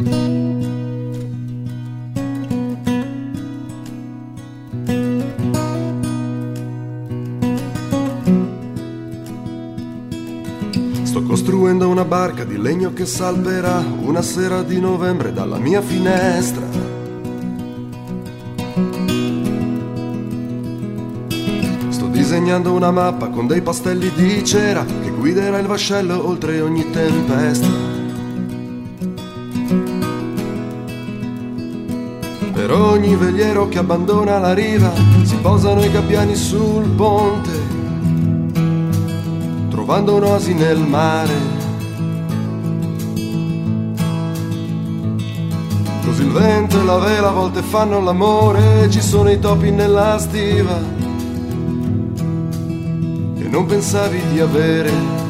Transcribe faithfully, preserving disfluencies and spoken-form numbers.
Sto costruendo una barca di legno che salverà una sera di novembre dalla mia finestra. Sto disegnando una mappa con dei pastelli di cera che guiderà il vascello oltre ogni tempesta. Per ogni veliero che abbandona la riva si posano i gabbiani sul ponte, trovando un'oasi nel mare. Così il vento e la vela a volte fanno l'amore, ci sono i topi nella stiva che non pensavi di avere.